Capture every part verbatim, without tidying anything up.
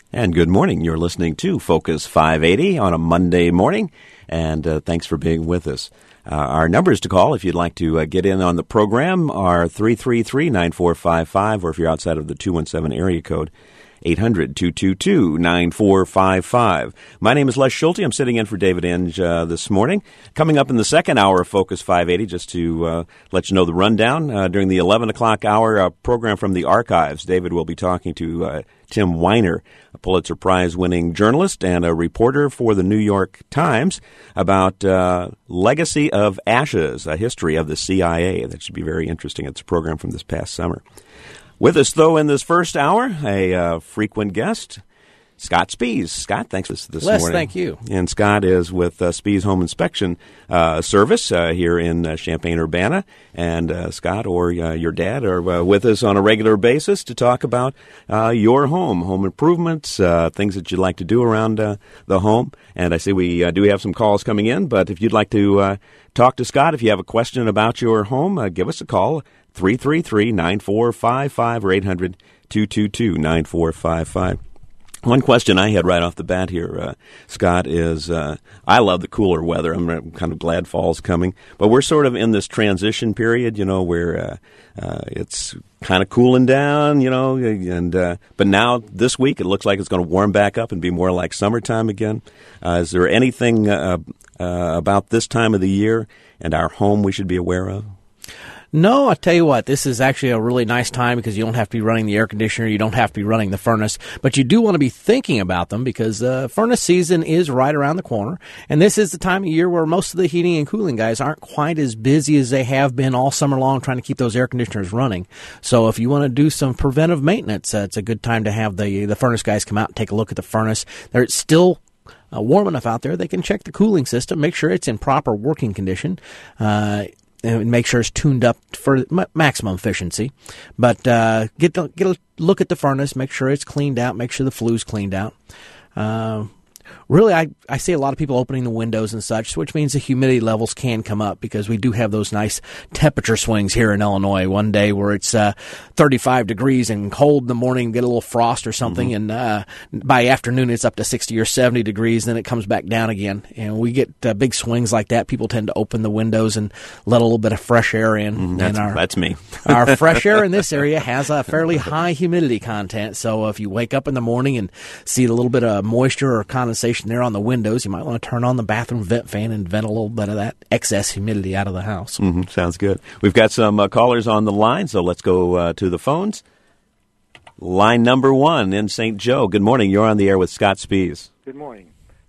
And good morning. You're listening to Focus five eighty on a Monday morning, and uh, thanks for being with us. Uh, our numbers to call if you'd like to uh, get in on the program are three three three, nine four five five, or if you're outside of the two one seven area code, eight hundred, two two two, nine four five five. My name is Les Schulte. I'm sitting in for David Inge uh, this morning. Coming up in the second hour of Focus five eighty, just to uh, let you know the rundown, uh, during the eleven o'clock hour uh, program from the archives, David will be talking to uh, Tim Weiner, a Pulitzer Prize-winning journalist and a reporter for the New York Times, about uh, Legacy of Ashes, a history of the C I A. That should be very interesting. It's a program from this past summer. With us, though, in this first hour, a uh, frequent guest, Scott Spies. Scott, thanks for this, this Les, morning. thank you. And Scott is with uh, Spies Home Inspection uh, Service uh, here in uh, Champaign-Urbana. And uh, Scott or uh, your dad are uh, with us on a regular basis to talk about uh, your home, home improvements, uh, things that you'd like to do around uh, the home. And I see we uh, do have some calls coming in, but if you'd like to uh, talk to Scott, if you have a question about your home, uh, give us a call. three three three, nine four five five or eight hundred, two two two, nine four five five. One question I had right off the bat here, uh, Scott, is uh, I love the cooler weather. I'm kind of glad fall's coming. But we're sort of in this transition period, you know, where uh, uh, it's kind of cooling down, you know. and uh, But now, this week, it looks like it's going to warm back up and be more like summertime again. Uh, is there anything uh, uh, about this time of the year and our home we should be aware of? No, I tell you what, this is actually a really nice time because you don't have to be running the air conditioner, you don't have to be running the furnace, but you do want to be thinking about them because uh, furnace season is right around the corner, and this is the time of year where most of the heating and cooling guys aren't quite as busy as they have been all summer long trying to keep those air conditioners running. So if you want to do some preventive maintenance, uh, it's a good time to have the, the furnace guys come out and take a look at the furnace. They're still uh, warm enough out there, they can check the cooling system, make sure it's in proper working condition, uh, and make sure it's tuned up for maximum efficiency. But uh, get to, get a look at the furnace, make sure it's cleaned out, make sure the flue's cleaned out. Uh, really, I, I see a lot of people opening the windows and such, which means the humidity levels can come up because we do have those nice temperature swings here in Illinois. One day where it's uh, thirty-five degrees and cold in the morning, get a little frost or something, mm-hmm. and uh, by afternoon it's up to sixty or seventy degrees, then it comes back down again. And we get uh, big swings like that. People tend to open the windows and let a little bit of fresh air in. Mm, that's, and our, that's me. Our fresh air in this area has a fairly high humidity content, so if you wake up in the morning and see a little bit of moisture or condensation there on the windows, you might want to turn on the bathroom vent fan and vent a little bit of that excess humidity out of the house. Mm-hmm. Sounds good. We've got some uh, callers on the line, so let's go uh, to the phones. Line number one in Saint Joe. Good morning. You're on the air with Scott Spies. Good morning.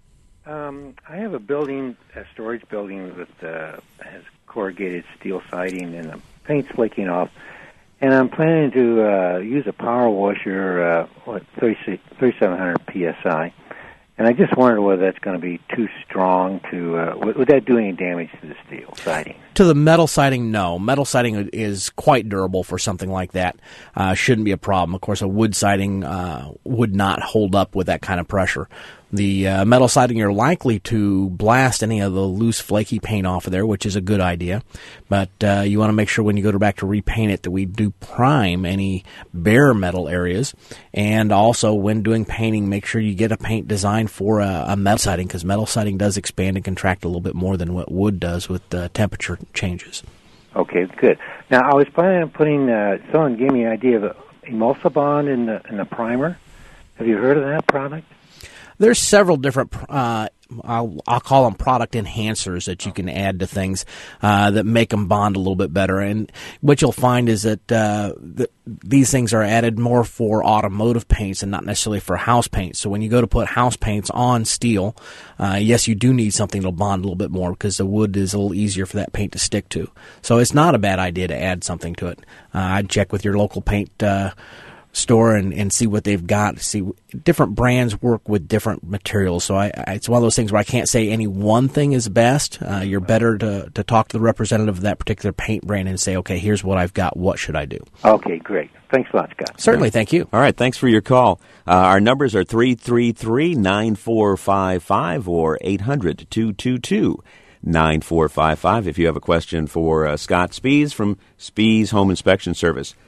Um, I have a building, a storage building that uh, has corrugated steel siding and the paint's flaking off. And I'm planning to uh, use a power washer, uh, what, thirty-seven hundred P S I. And I just wondered whether that's going to be too strong to, uh, would, would that do any damage to the steel siding? To the metal siding, no. Metal siding is quite durable for something like that. Uh, shouldn't be a problem. Of course, a wood siding uh, would not hold up with that kind of pressure. The uh, metal siding, you're likely to blast any of the loose, flaky paint off of there, which is a good idea. But uh, you want to make sure when you go back to repaint it that we do prime any bare metal areas. And also, when doing painting, make sure you get a paint designed for a, a metal siding, because metal siding does expand and contract a little bit more than what wood does with uh, temperature changes. Okay, good. Now, I was planning on putting, uh, someone gave me an idea of emulsibond in the, in the primer. Have you heard of that product? There's several different, uh, I'll, I'll call them product enhancers that you can add to things uh, that make them bond a little bit better. And what you'll find is that uh, the, these things are added more for automotive paints and not necessarily for house paints. So when you go to put house paints on steel, uh, yes, you do need something that'll bond a little bit more because the wood is a little easier for that paint to stick to. So it's not a bad idea to add something to it. Uh, I'd check with your local paint uh store and, and see what they've got. See, different brands work with different materials, so I, I, it's one of those things where I can't say any one thing is best. Uh, you're better to, to talk to the representative of that particular paint brand and say, okay, here's what I've got. What should I do? Okay, great. Thanks a lot, Scott. Certainly, thank you. All right, thanks for your call. Uh, our numbers are three three three, nine four five five or eight hundred, two two two, nine four five five if you have a question for uh, Scott Spies from Spies Home Inspection Service.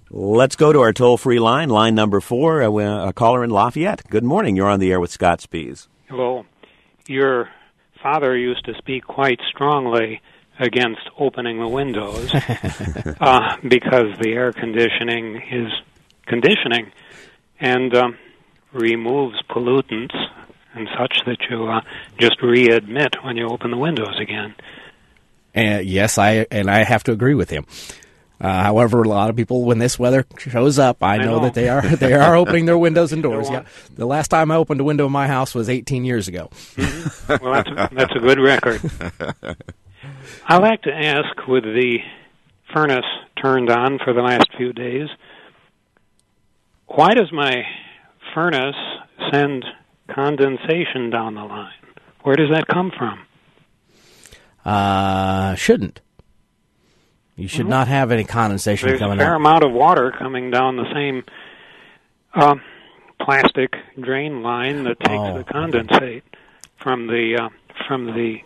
Let's go to our toll-free line, line number four, a, a caller in Lafayette. Good morning. You're on the air with Scott Spies. Hello. Your father used to speak quite strongly against opening the windows uh, because the air conditioning is conditioning and um, removes pollutants and such that you uh, just readmit when you open the windows again. And yes, I and I have to agree with him. Uh, however, a lot of people, when this weather shows up, I, I know, know that they are they are opening their windows and doors. Yeah, the last time I opened a window in my house was eighteen years ago. Mm-hmm. Well, that's a, that's a good record. I'd like to ask, with the furnace turned on for the last few days, why does my furnace send condensation down the line? Where does that come from? Uh, shouldn't. You should mm-hmm. not have any condensation There's coming out. There's a fair out. amount of water coming down the same uh, plastic drain line that takes oh. the condensate from the uh, from the.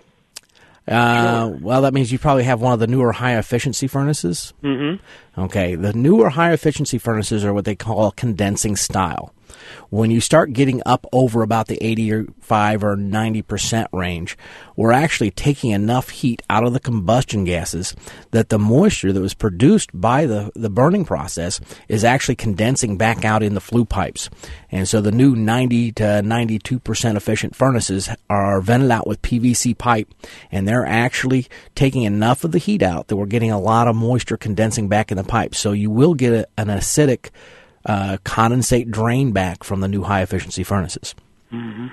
Uh, well, that means you probably have one of the newer high-efficiency furnaces. Mm-hmm. Okay, the newer high-efficiency furnaces are what they call condensing style. When you start getting up over about the eighty-five or ninety percent range, we're actually taking enough heat out of the combustion gases that the moisture that was produced by the, the burning process is actually condensing back out in the flue pipes. And so the new ninety to ninety-two percent efficient furnaces are vented out with P V C pipe, and they're actually taking enough of the heat out that we're getting a lot of moisture condensing back in the pipes. So you will get a, an acidic Uh, condensate drain back from the new high-efficiency furnaces. Mm-hmm.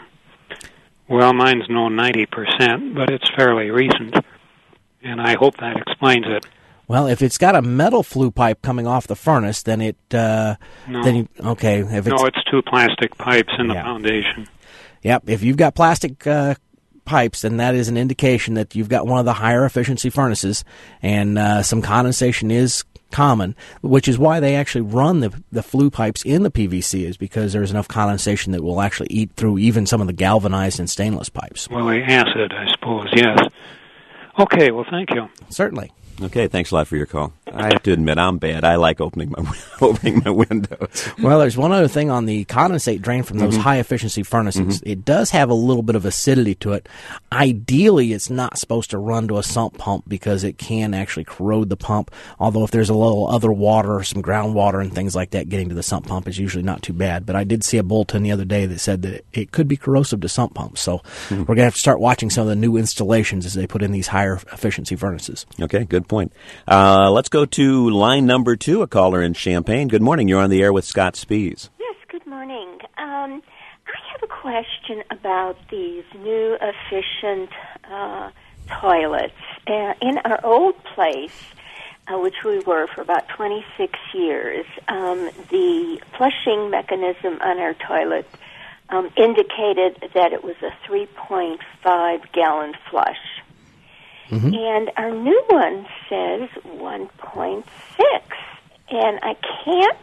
Well, mine's no ninety percent, but it's fairly recent, and I hope that explains it. Well, if it's got a metal flue pipe coming off the furnace, then it... Uh, no. Then you, okay. If it's, no, it's two plastic pipes in the yeah. foundation. Yep. If you've got plastic uh, pipes, then that is an indication that you've got one of the higher-efficiency furnaces, and uh, some condensation is common, which is why they actually run the the flue pipes in the P V C, is because there's enough condensation that will actually eat through even some of the galvanized and stainless pipes. Well, the acid, I suppose, yes. Okay, well, thank you. Certainly. Okay, thanks a lot for your call. I have to admit, I'm bad. I like opening my opening my windows. Well, there's one other thing on the condensate drain from those mm-hmm. high-efficiency furnaces. Mm-hmm. It does have a little bit of acidity to it. Ideally, it's not supposed to run to a sump pump because it can actually corrode the pump, although if there's a little other water, some groundwater and things like that getting to the sump pump is usually not too bad. But I did see a bulletin the other day that said that it could be corrosive to sump pumps. So mm-hmm. we're going to have to start watching some of the new installations as they put in these higher-efficiency furnaces. Okay, good point. Uh, let's go to line number two, a caller in Champaign. Good morning. You're on the air with Scott Spies. Yes, good morning. Um, I have a question about these new efficient uh, toilets. Uh, in our old place, uh, which we were for about twenty-six years, um, the flushing mechanism on our toilet um, indicated that it was a three point five gallon flush. Mm-hmm. And our new one says one point six. And I can't,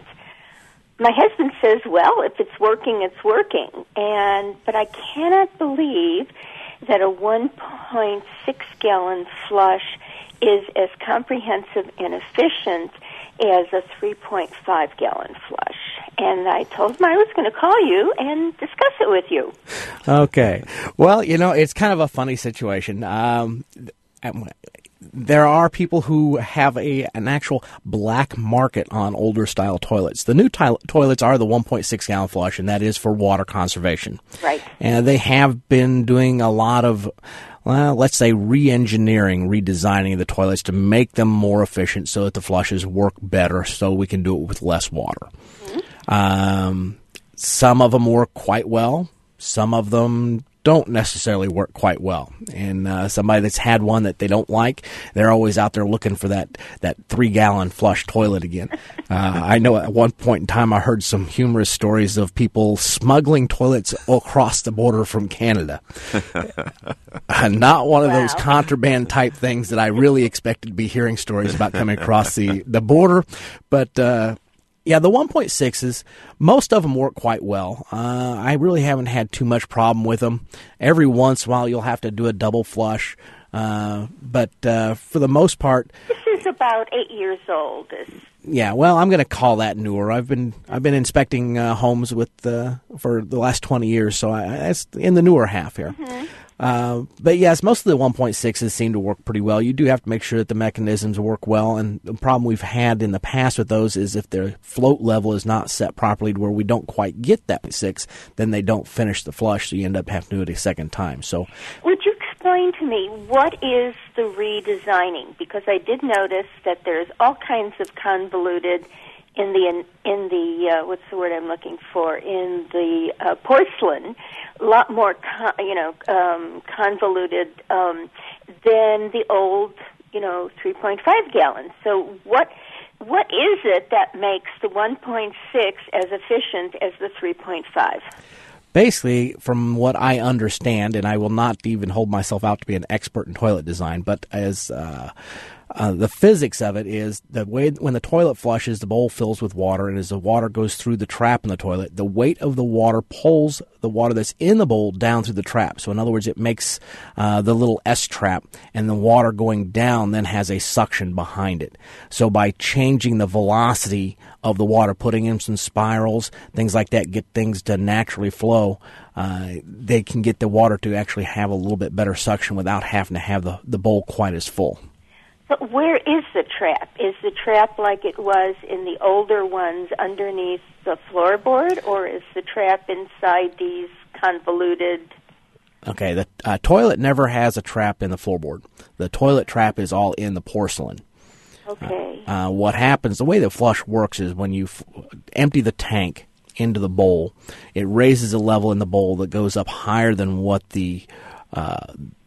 my husband says, well, if it's working, it's working. And but I cannot believe that a one point six gallon flush is as comprehensive and efficient as a three point five gallon flush. And I told him I was going to call you and discuss it with you. Okay. Well, you know, it's kind of a funny situation. Um, there are people who have a an actual black market on older style toilets. The new to- toilets are the one point six gallon flush, and that is for water conservation. Right. And they have been doing a lot of, well, let's say re-engineering, redesigning the toilets to make them more efficient so that the flushes work better so we can do it with less water. Mm-hmm. Um, some of them work quite well. Some of them don't necessarily work quite well. And uh, somebody that's had one that they don't like, they're always out there looking for that, that three-gallon flush toilet again. Uh, I know at one point in time I heard some humorous stories of people smuggling toilets across the border from Canada. uh, not one of wow. those contraband-type things that I really expected to be hearing stories about coming across the, the border. But uh yeah, the one point sixes, most of them work quite well. Uh, I really haven't had too much problem with them. Every once in a while, you'll have to do a double flush. Uh, but uh, for the most part... This is about eight years old. Yeah, well, I'm going to call that newer. I've been I've been inspecting uh, homes with uh, for the last twenty years, so I, that's in the newer half here. Mm-hmm. Uh, but yes, most of the one point sixes seem to work pretty well. You do have to make sure that the mechanisms work well, and the problem we've had in the past with those is if their float level is not set properly to where we don't quite get that six, then they don't finish the flush, so you end up having to do it a second time. So, would you explain to me what is the redesigning? Because I did notice that there's all kinds of convoluted in the in, in the uh, what's the word I'm looking for in the uh, porcelain. A lot more, con- you know, um, convoluted um, than the old, you know, three point five gallons. So what what is it that makes the one point six as efficient as the three point five? Basically, from what I understand, and I will not even hold myself out to be an expert in toilet design, but as uh, uh, the physics of it is the way when the toilet flushes, the bowl fills with water, and as the water goes through the trap in the toilet, the weight of the water pulls the water that's in the bowl down through the trap. So in other words, it makes uh, the little S-trap, and the water going down then has a suction behind it. So by changing the velocity of the water, putting in some spirals, things like that, get things to naturally flow, uh, they can get the water to actually have a little bit better suction without having to have the, the bowl quite as full. But where is the trap? Is the trap like it was in the older ones underneath the floorboard, or is the trap inside these convoluted... Okay, the uh, toilet never has a trap in the floorboard. The toilet trap is all in the porcelain. Okay. Uh, uh, what happens, the way the flush works is when you f- empty the tank into the bowl, it raises a level in the bowl that goes up higher than what the uh,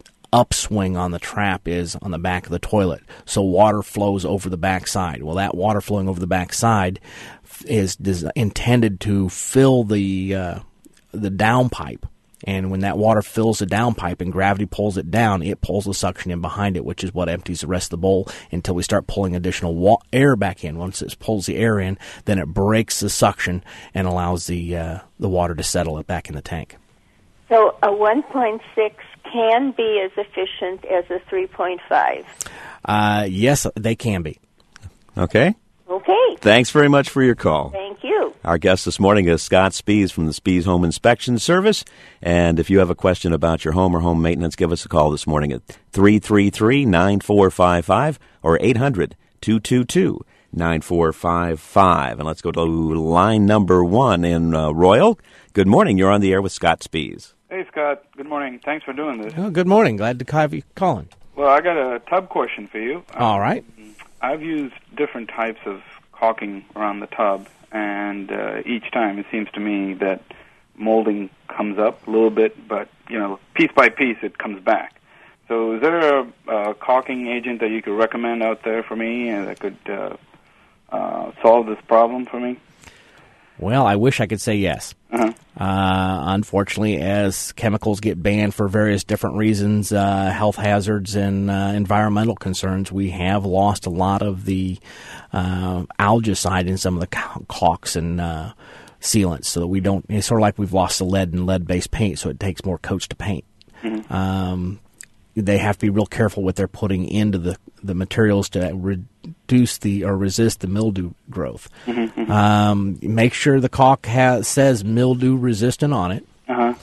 upswing on the trap is on the back of the toilet. So water flows over the back side. Well, that water flowing over the back side is, is intended to fill the uh, the downpipe. And when that water fills the downpipe and gravity pulls it down, it pulls the suction in behind it, which is what empties the rest of the bowl until we start pulling additional wa- air back in. Once it pulls the air in, then it breaks the suction and allows the uh, the water to settle it back in the tank. So a one point six can be as efficient as a three point five? Uh, yes, they can be. Okay. Okay. Thanks very much for your call. Thank you. Our guest this morning is Scott Spies from the Spies Home Inspection Service. And if you have a question about your home or home maintenance, give us a call this morning at three three three, nine four five five or eight hundred, two two two, nine four five five. And let's go to line number one in uh, Royal. Good morning. You're on the air with Scott Spies. Hey, Scott. Good morning. Thanks for doing this. Oh, good morning. Glad to have you calling. Well, I got a tub question for you. All um, right. I've used different types of caulking around the tub, and uh, each time it seems to me that molding comes up a little bit, but, you know, piece by piece it comes back. So is there a, a caulking agent that you could recommend out there for me and that could uh, uh, solve this problem for me? Well, I wish I could say yes. Uh-huh. Uh, unfortunately, as chemicals get banned for various different reasons, uh, health hazards and uh, environmental concerns, we have lost a lot of the uh, algicide in some of the caulks and uh, sealants. So that we don't. It's sort of like we've lost the lead in lead-based paint, so it takes more coats to paint. Mm-hmm. Um, they have to be real careful what they're putting into the, the materials to reduce the or resist the mildew growth. Mm-hmm. Um, make sure the caulk has, says mildew resistant on it. Uh-huh.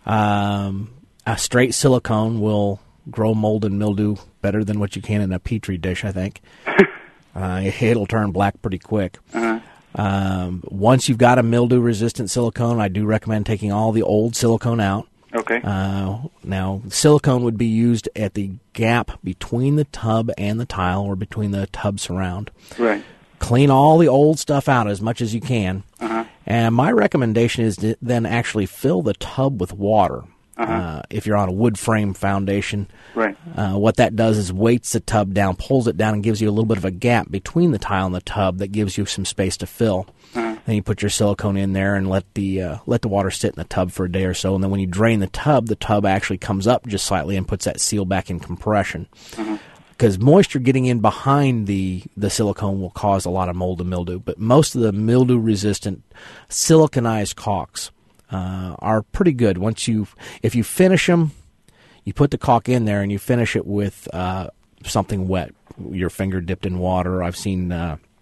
Um, a straight silicone will grow mold and mildew better than what you can in a Petri dish, I think. uh, it'll turn black pretty quick. Uh-huh. Um, once you've got a mildew-resistant silicone, I do recommend taking all the old silicone out. Okay. Uh, now, silicone would be used at the gap between the tub and the tile or between the tub surround. Right. Clean all the old stuff out as much as you can. Uh-huh. And my recommendation is to then actually fill the tub with water. Uh-huh. Uh, if you're on a wood frame foundation, right. uh, what that does is weights the tub down, pulls it down, and gives you a little bit of a gap between the tile and the tub that gives you some space to fill. Uh-huh. Then you put your silicone in there and let the uh, let the water sit in the tub for a day or so. And then when you drain the tub, the tub actually comes up just slightly and puts that seal back in compression. Because uh-huh. moisture getting in behind the, the silicone will cause a lot of mold and mildew. But most of the mildew-resistant siliconized caulks Uh, are pretty good. Once you, if you finish them, you put the caulk in there and you finish it with uh, something wet. Your finger dipped in water. I've seen uh,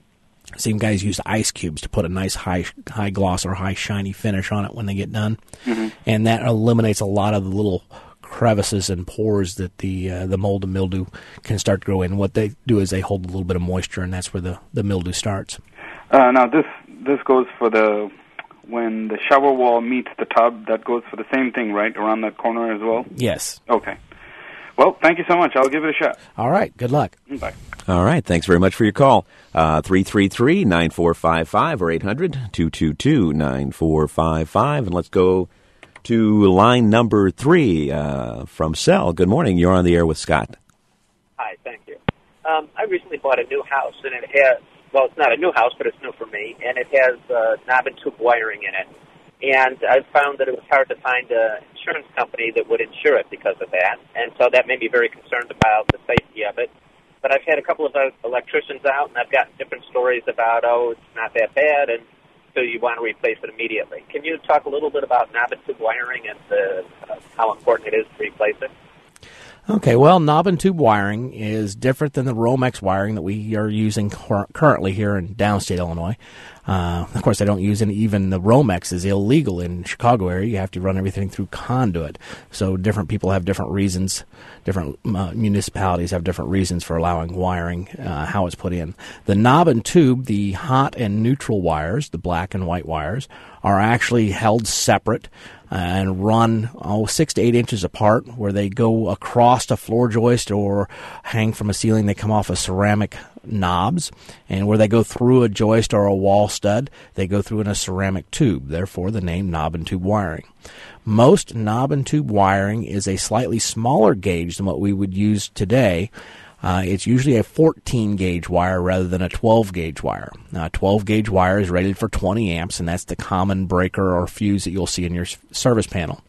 Some guys use ice cubes to put a nice high high gloss or high shiny finish on it when they get done, mm-hmm. and that eliminates a lot of the little crevices and pores that the uh, the mold and mildew can start to grow in. What they do is they hold a little bit of moisture, and that's where the, the mildew starts. Uh, now this this goes for the when the shower wall meets the tub. That goes for the same thing, right, around that corner as well? Yes. Okay. Well, thank you so much. I'll give it a shot. All right. Good luck. Bye. All right. Thanks very much for your call. Uh, three three three, nine four five five or eight hundred, two two two, nine four five five. And let's go to line number three uh, from Sel. Good morning. You're on the air with Scott. Hi. Thank you. Um, I recently bought a new house, and it has, well, it's not a new house, but it's new for me, and it has uh, knob and tube wiring in it. And I found that it was hard to find an insurance company that would insure it because of that. And so that made me very concerned about the safety of it. But I've had a couple of electricians out, and I've gotten different stories about, oh, it's not that bad, and so you want to replace it immediately. Can you talk a little bit about knob and tube wiring and the, uh, how important it is to replace it? Okay, well, knob and tube wiring is different than the Romex wiring that we are using cur- currently here in downstate Illinois. Uh, of course, I don't use any, even the Romex is illegal in Chicago area. You have to run everything through conduit. So different people have different reasons. Different uh, municipalities have different reasons for allowing wiring, uh, how it's put in. The knob and tube, the hot and neutral wires, the black and white wires, are actually held separate uh, and run oh, six to eight inches apart, where they go across a floor joist or hang from a ceiling. They come off of ceramic knobs, and where they go through a joist or a wall stud, they go through in a ceramic tube. Therefore, the name knob and tube wiring. Most knob and tube wiring is a slightly smaller gauge than what we would use today. Uh, it's usually a fourteen gauge wire rather than a twelve gauge wire. Now, a twelve gauge wire is rated for twenty amps, and that's the common breaker or fuse that you'll see in your service panel.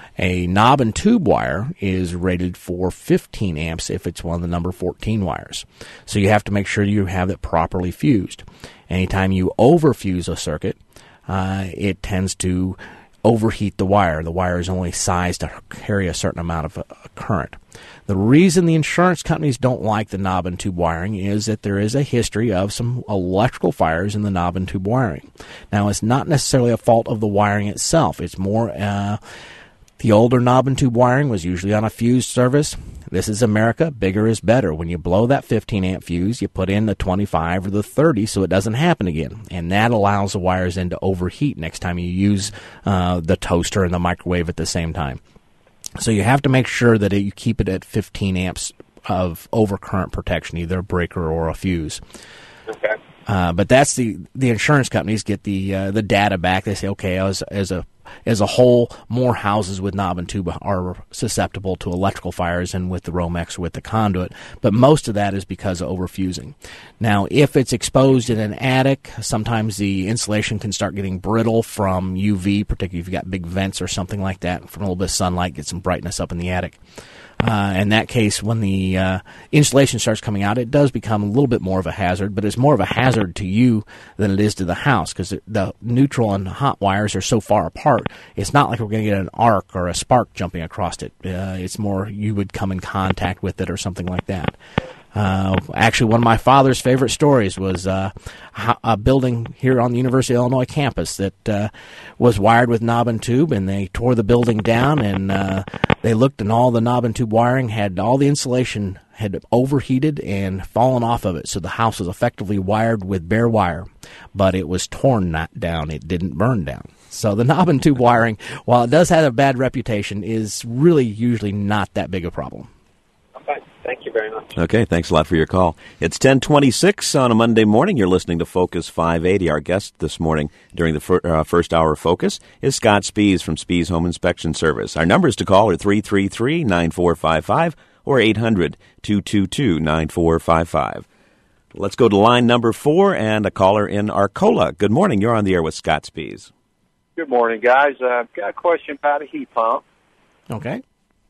A knob and tube wire is rated for fifteen amps if it's one of the number fourteen wires. So you have to make sure you have it properly fused. Anytime you overfuse a circuit, uh, it tends to overheat the wire. The wire is only sized to carry a certain amount of uh, current. The reason the insurance companies don't like the knob and tube wiring is that there is a history of some electrical fires in the knob and tube wiring. Now, it's not necessarily a fault of the wiring itself. It's more uh, the older knob and tube wiring was usually on a fused service. This is America. Bigger is better. When you blow that fifteen amp fuse, you put in the twenty-five or the thirty so it doesn't happen again. And that allows the wires then to overheat next time you use uh, the toaster and the microwave at the same time. So you have to make sure that you keep it at fifteen amps of overcurrent protection, either a breaker or a fuse. Okay. Uh, but that's the the insurance companies get the uh, the data back. They say, okay, as as a as a whole, more houses with knob and tube are susceptible to electrical fires than with the Romex or with the conduit. But most of that is because of overfusing. Now, if it's exposed in an attic, sometimes the insulation can start getting brittle from U V, particularly if you've got big vents or something like that. From a little bit of sunlight, get some brightness up in the attic. Uh, in that case, when the uh, insulation starts coming out, it does become a little bit more of a hazard, but it's more of a hazard to you than it is to the house because the neutral and hot wires are so far apart. It's not like we're going to get an arc or a spark jumping across it. Uh, it's more you would come in contact with it or something like that. Uh, actually, one of my father's favorite stories was uh, a building here on the University of Illinois campus that uh, was wired with knob and tube, and they tore the building down, and uh, they looked, and all the knob and tube wiring had all the insulation had overheated and fallen off of it, so the house was effectively wired with bare wire, but it was torn not down. It didn't burn down. So the knob and tube wiring, while it does have a bad reputation, is really usually not that big a problem. Okay. Thank you very much. Okay, thanks a lot for your call. It's ten twenty-six on a Monday morning. You're listening to Focus five eighty. Our guest this morning during the fir- uh, first hour of Focus is Scott Spies from Spies Home Inspection Service. Our numbers to call are three three three, nine four five five or eight hundred, two two two, nine four five five. Let's go to line number four and a caller in Arcola. Good morning. You're on the air with Scott Spies. Good morning, guys. Uh, I've got a question about a heat pump. Okay.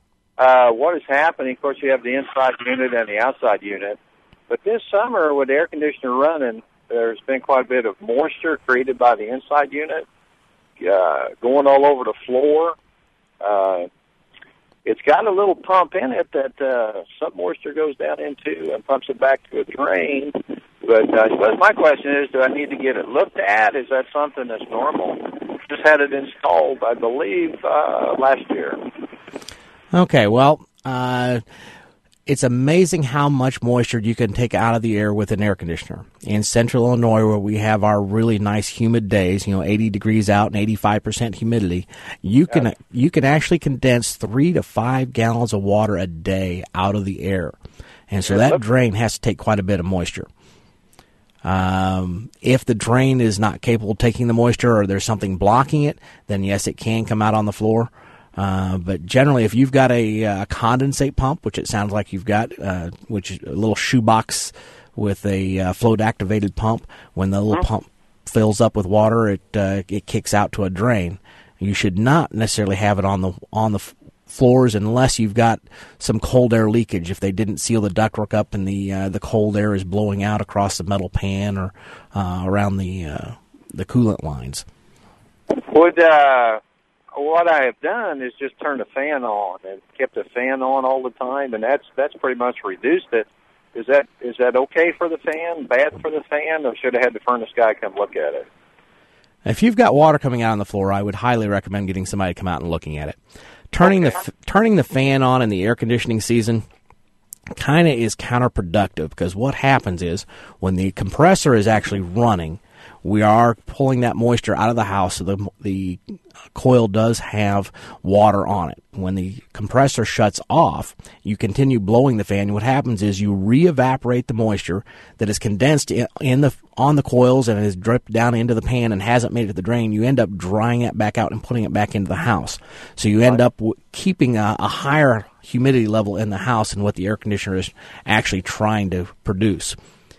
Uh, what is happening, of course, you have the inside unit and the outside unit. But this summer, with the air conditioner running, there's been quite a bit of moisture created by the inside unit, uh, going all over the floor. Uh, it's got a little pump in it that uh, some moisture goes down into and pumps it back to a drain. But uh, I suppose my question is, do I need to get it looked at? Is that something that's normal? Just had it installed, I believe, uh, last year. Okay, well, uh, it's amazing how much moisture you can take out of the air with an air conditioner. In central Illinois, where we have our really nice humid days, you know, eighty degrees out and eighty-five percent humidity, you can yes. you can actually condense three to five gallons of water a day out of the air. And so that drain has to take quite a bit of moisture. Um, if the drain is not capable of taking the moisture or there's something blocking it, then yes, it can come out on the floor. Uh, but generally, if you've got a, a condensate pump, which it sounds like you've got, uh, which is a little shoebox with a uh, float-activated pump, when the little pump fills up with water, it uh, it kicks out to a drain. You should not necessarily have it on the on the floors unless you've got some cold air leakage. If they didn't seal the ductwork up and the uh, the cold air is blowing out across the metal pan or uh, around the uh, the coolant lines. Would uh, what I have done is just turn the fan on and kept the fan on all the time, and that's that's pretty much reduced it. Is that is that okay for the fan? Bad for the fan? Or should have had the furnace guy come look at it? If you've got water coming out on the floor, I would highly recommend getting somebody to come out and looking at it. Turning okay. the turning the fan on in the air conditioning season kind of is counterproductive, because what happens is when the compressor is actually running, we are pulling that moisture out of the house, so the the coil does have water on it. When the compressor shuts off, you continue blowing the fan. What happens is you re-evaporate the moisture that is condensed in, in the on the coils and is dripped down into the pan and hasn't made it to the drain. You end up drying it back out and putting it back into the house. So you end up w- keeping a, a higher humidity level in the house than what the air conditioner is actually trying to produce.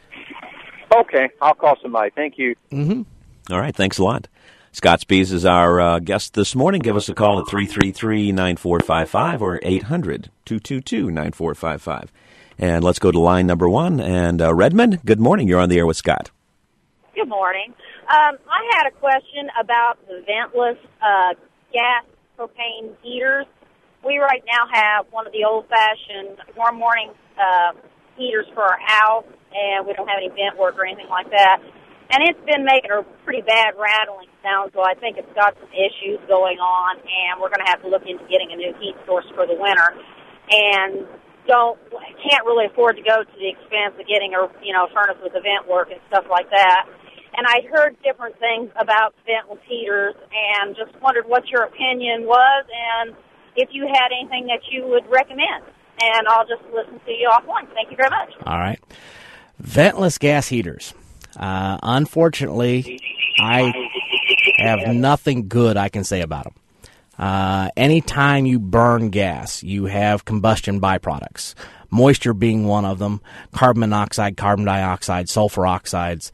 Okay, I'll call somebody. Thank you. Mm-hmm. All right, thanks a lot. Scott Spies is our uh, guest this morning. Give us a call at three three three, nine four five five or eight hundred, two two two, nine four five five. And let's go to line number one. And uh, Redmond, good morning. You're on the air with Scott. Good morning. Um, I had a question about the ventless uh, gas propane heaters. We right now have one of the old-fashioned warm morning uh, heaters for our house, and we don't have any vent work or anything like that. And it's been making a pretty bad rattling sound, so I think it's got some issues going on, and we're going to have to look into getting a new heat source for the winter. And don't can't really afford to go to the expense of getting a you know furnace with the vent work and stuff like that. And I heard different things about ventless heaters, and just wondered what your opinion was, and if you had anything that you would recommend. And I'll just listen to you offline. Thank you very much. All right. Ventless gas heaters. Uh, unfortunately, I have nothing good I can say about them. Uh, anytime you burn gas, you have combustion byproducts, moisture being one of them, carbon monoxide, carbon dioxide, sulfur oxides.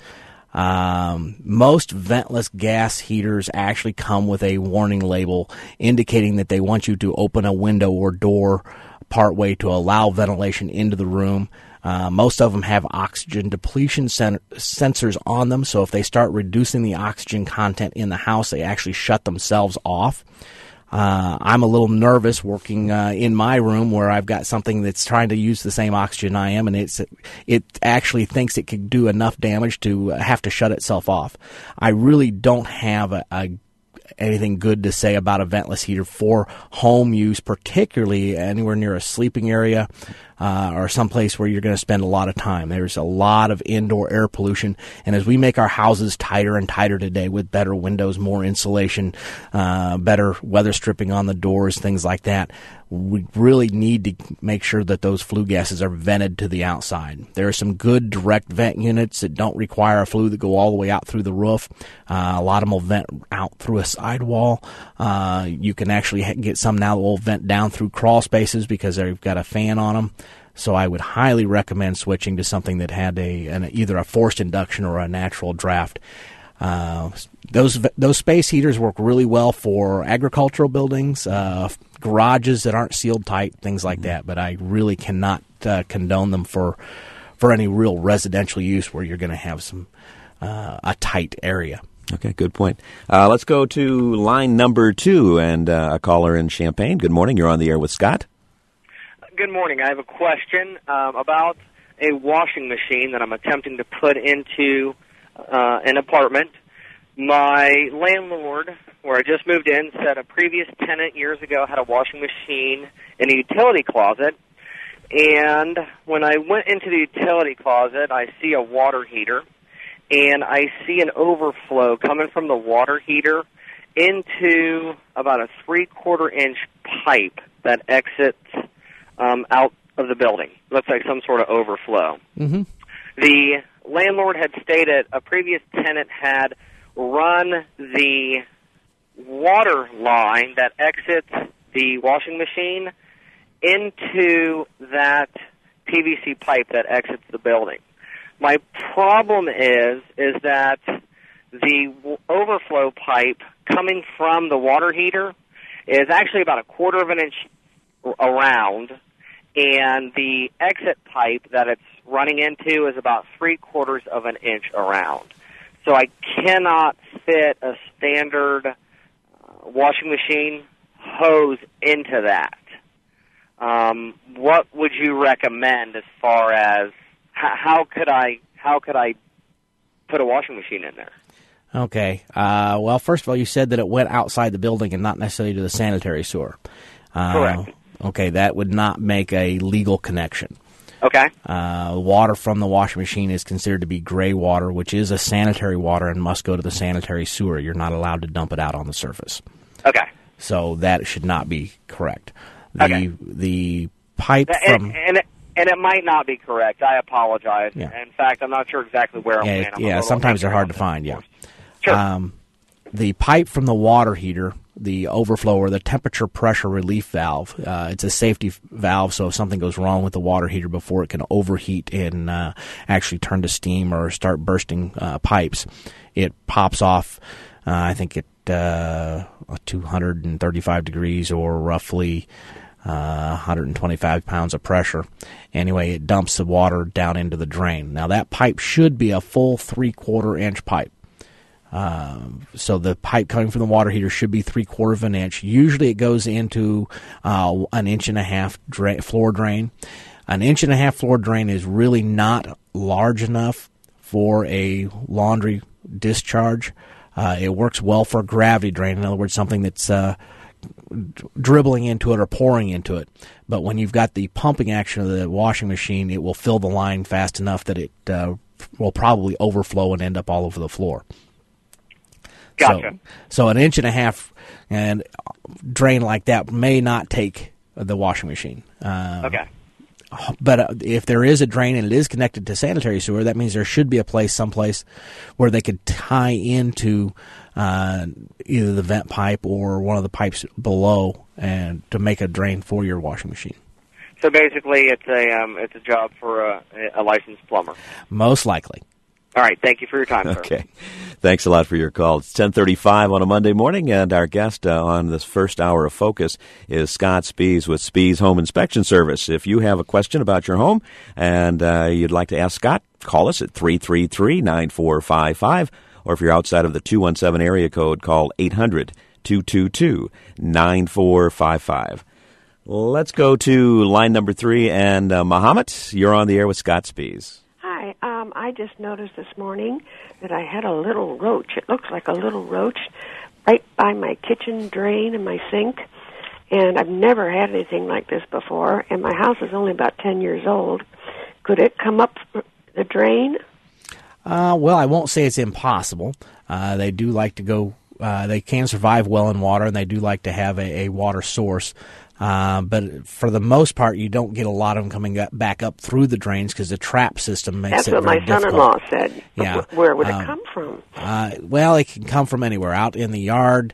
Um, most ventless gas heaters actually come with a warning label indicating that they want you to open a window or door partway to allow ventilation into the room. Uh, most of them have oxygen depletion sen- sensors on them, so if they start reducing the oxygen content in the house, they actually shut themselves off. Uh, I'm a little nervous working uh, in my room where I've got something that's trying to use the same oxygen I am, and it's it actually thinks it could do enough damage to have to shut itself off. I really don't have a, a anything good to say about a ventless heater for home use, particularly anywhere near a sleeping area uh, or someplace where you're going to spend a lot of time. There's a lot of indoor air pollution, and as we make our houses tighter and tighter today with better windows, more insulation, uh, better weather stripping on the doors, things like that, we really need to make sure that those flue gases are vented to the outside. There are some good direct vent units that don't require a flue that go all the way out through the roof. Uh, a lot of them will vent out through a sidewall. Uh, you can actually get some now that will vent down through crawl spaces because they've got a fan on them. So I would highly recommend switching to something that had a an, either a forced induction or a natural draft. Uh, those those space heaters work really well for agricultural buildings, uh, garages that aren't sealed tight, things like that. But I really cannot uh, condone them for for any real residential use where you're going to have some uh, a tight area. Okay, good point. Uh, let's go to line number two and uh, a caller in Champaign. Good morning. You're on the air with Scott. Good morning. I have a question um, about a washing machine that I'm attempting to put into uh, an apartment. My landlord, where I just moved in, said a previous tenant years ago had a washing machine in a utility closet. And when I went into the utility closet, I see a water heater, and I see an overflow coming from the water heater into about a three-quarter inch pipe that exits um, out of the building. Looks like some sort of overflow. Mm-hmm. The landlord had stated a previous tenant had run the water line that exits the washing machine into that P V C pipe that exits the building. My problem is is that the w- overflow pipe coming from the water heater is actually about a quarter of an inch around, and the exit pipe that it's running into is about three quarters of an inch around. So I cannot fit a standard uh, washing machine hose into that. Um, what would you recommend as far as h- how could I how could I put a washing machine in there? Okay. Uh, well, first of all, you said that it went outside the building and not necessarily to the sanitary sewer. Uh, Correct. Okay, that would not make a legal connection. Okay. Uh, water from the washing machine is considered to be gray water, which is a sanitary water and must go to the sanitary sewer. You're not allowed to dump it out on the surface. Okay. So that should not be correct. The Okay. the pipe and, from and it, and it might not be correct. I apologize. Yeah. In fact, I'm not sure exactly where I'm yeah, at. I'm a yeah little sometimes they're hard ignorant to on find. this, Yeah. of course. Sure. Um, the pipe from the water heater, the overflow or the temperature pressure relief valve, uh, it's a safety valve, so if something goes wrong with the water heater before it can overheat and uh, actually turn to steam or start bursting uh, pipes, it pops off, uh, I think at uh, two hundred thirty-five degrees or roughly uh, one hundred twenty-five pounds of pressure. Anyway, it dumps the water down into the drain. Now, that pipe should be a full three-quarter inch pipe. Um, so the pipe coming from the water heater should be three quarter of an inch. Usually it goes into uh, an inch and a half dra- floor drain. An inch and a half floor drain is really not large enough for a laundry discharge. Uh, it works well for a gravity drain. In other words, something that's uh, dribbling into it or pouring into it. But when you've got the pumping action of the washing machine, it will fill the line fast enough that it uh, will probably overflow and end up all over the floor. Gotcha. So, so an inch and a half and drain like that may not take the washing machine. Um, Okay. But uh, if there is a drain and it is connected to sanitary sewer, that means there should be a place, someplace, where they could tie into uh, either the vent pipe or one of the pipes below, and to make a drain for your washing machine. So basically, it's a um, it's a job for a, a licensed plumber. Most likely. All right. Thank you for your time, sir. Okay. Thanks a lot for your call. It's ten thirty-five on a Monday morning, and our guest uh, on this first hour of Focus is Scott Spies with Spies Home Inspection Service. If you have a question about your home and uh, you'd like to ask Scott, call us at three three three, nine four five five, or if you're outside of the two one seven area code, call eight hundred, two two two, nine four five five. Let's go to line number three, and uh, Muhammad, you're on the air with Scott Spies. Hi, um, I just noticed this morning that I had a little roach. It looks like a little roach right by my kitchen drain and my sink, and I've never had anything like this before, and my house is only about ten years old. Could it come up the drain? Uh, well, I won't say it's impossible. Uh, they do like to go, uh, they can survive well in water, and they do like to have a, a water source. Uh, but for the most part, you don't get a lot of them coming back up through the drains because the trap system makes That's it what very my difficult. son-in-law said. Yeah. Where would um, it come from? Uh, well, it can come from anywhere. Out in the yard,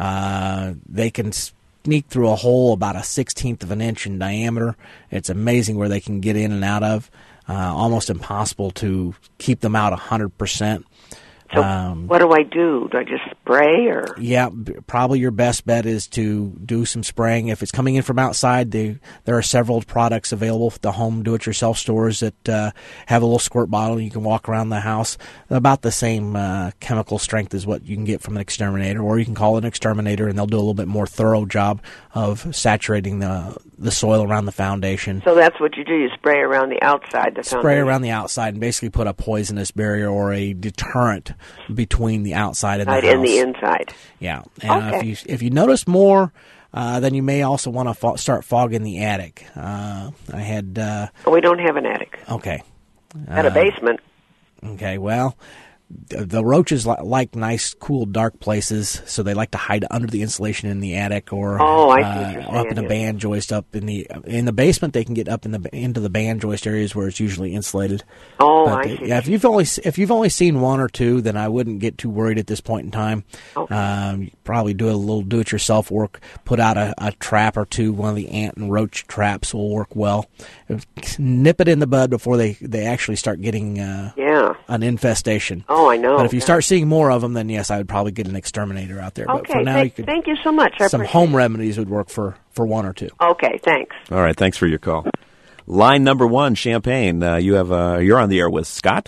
uh, they can sneak through a hole about a sixteenth of an inch in diameter. It's amazing where they can get in and out of. Uh, almost impossible to keep them out one hundred percent. So Um, what do I do? Do I just spray or? Yeah, b- probably your best bet is to do some spraying. If it's coming in from outside, they, there are several products available at the home do-it-yourself stores that uh, have a little squirt bottle. You can walk around the house. About the same uh, chemical strength as what you can get from an exterminator, or you can call it an exterminator, and they'll do a little bit more thorough job of saturating the the soil around the foundation. So that's what you do. You spray around the outside. The spray foundation. around the outside and basically put a poisonous barrier or a deterrent between the outside and the Right, house. and the inside. Yeah. And Okay. uh, if you if you notice more, uh, then you may also want to fo- start fogging the attic. Uh, I had. Uh, We don't have an attic. okay. Got a Uh, basement. Okay. Well. The roaches li- like nice, cool, dark places, so they like to hide under the insulation in the attic, or Oh, I see uh, what you're or up in a saying, band joist. Up in the in the basement, they can get up in the into the band joist areas where it's usually insulated. Oh, But, I uh, see. yeah, if you've only if you've only seen one or two, then I wouldn't get too worried at this point in time. Okay. Um, you probably do a little do-it-yourself work. Put out a, a trap or two. One of the ant and roach traps will work well. Nip it in the bud before they, they actually start getting uh, Yeah. an infestation. Oh, I know. But if you Yeah. start seeing more of them, then yes, I would probably get an exterminator out there. But Okay, for now, thank, you could, thank you so much. I some appreciate home remedies would work for, for one or two. it. Okay, thanks. All right, thanks for your call. Line number one, Champaign. Uh, you have uh, you're on the air with Scott.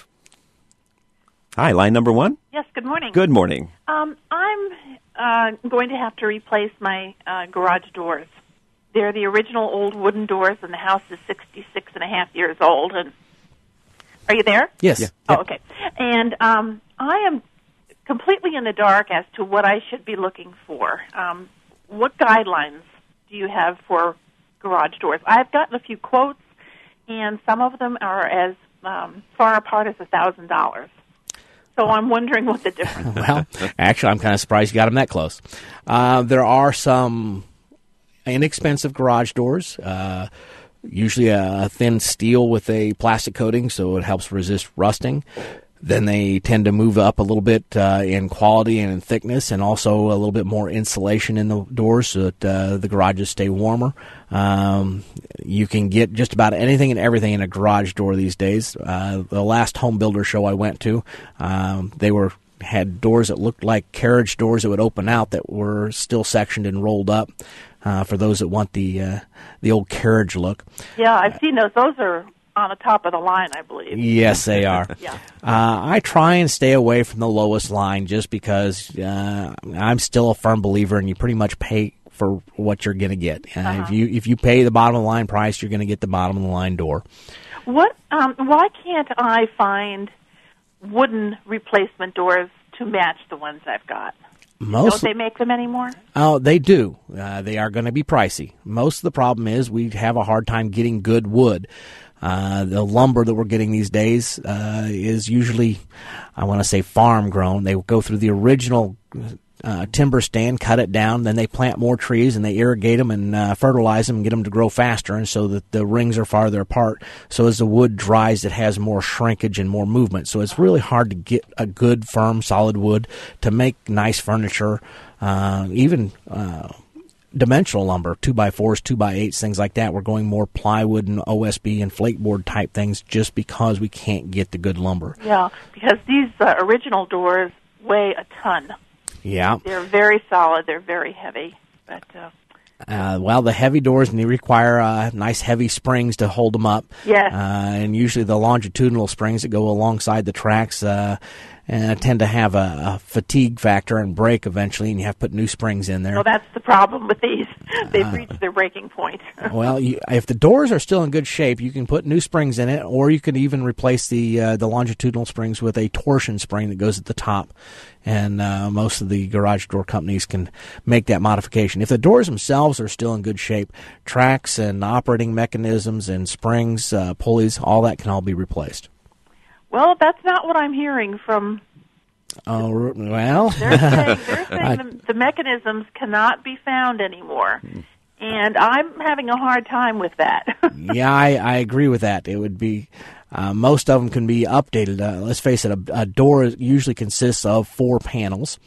Hi, line number one. Yes, good morning. Good morning. Um, I'm uh, going to have to replace my uh, garage doors. They're the original old wooden doors, and the house is sixty-six and a half years old. And are you there? Yes. Yeah. Oh, okay. And um, I am completely in the dark as to what I should be looking for. Um, what guidelines do you have for garage doors? I've gotten a few quotes, and some of them are as um, far apart as a thousand dollars. So I'm wondering what the difference is. Well, actually, I'm kind of surprised you got them that close. Uh, there are some inexpensive garage doors, uh, usually a thin steel with a plastic coating, so it helps resist rusting. Then they tend to move up a little bit uh, in quality and in thickness, and also a little bit more insulation in the doors so that uh, the garages stay warmer. Um, you can get just about anything and everything in a garage door these days. Uh, the last home builder show I went to, um, they were had doors that looked like carriage doors that would open out that were still sectioned and rolled up. Uh, for those that want the uh, the old carriage look. Yeah, I've seen those. Those are on the top of the line, I believe. Yes, they are. Yeah. Uh, I try and stay away from the lowest line just because uh, I'm still a firm believer in you pretty much pay for what you're going to get. Uh, Uh-huh. If you if you pay the bottom of the line price, you're going to get the bottom of the line door. What? Um, why can't I find wooden replacement doors to match the ones I've got? Most Don't they make them anymore? Oh, they do. Uh, they are going to be pricey. Most of the problem is we have a hard time getting good wood. Uh, the lumber that we're getting these days uh, is usually, I want to say, farm grown. They go through the original uh, timber stand, cut it down, then they plant more trees and they irrigate them and uh, fertilize them and get them to grow faster, and so that the rings are farther apart. So as the wood dries, it has more shrinkage and more movement. So it's really hard to get a good, firm, solid wood to make nice furniture, uh, even uh, dimensional lumber, two by fours, two by eights, things like that. We're going more plywood and O S B and flake board type things just because we can't get the good lumber. Yeah, because these uh, original doors weigh a ton. Yeah. They're very solid. They're very heavy. But uh, Uh, well, the heavy doors, and they require uh, nice heavy springs to hold them up. Yes. Uh, and usually the longitudinal springs that go alongside the tracks uh, uh, tend to have a, a fatigue factor and break eventually, and you have to put new springs in there. well, that's the problem with these. They've reached their breaking point. Well, you, if the doors are still in good shape, you can put new springs in it, or you can even replace the uh, the longitudinal springs with a torsion spring that goes at the top. And uh, most of the garage door companies can make that modification. If the doors themselves are still in good shape, tracks and operating mechanisms and springs, uh, pulleys, all that can all be replaced. Well, that's not what I'm hearing from. Oh, well. They're saying, they're saying the, the mechanisms cannot be found anymore. And I'm having a hard time with that. Yeah, I, I agree with that. It would be, uh, most of them can be updated. Uh, let's face it, a, a door usually consists of four panels.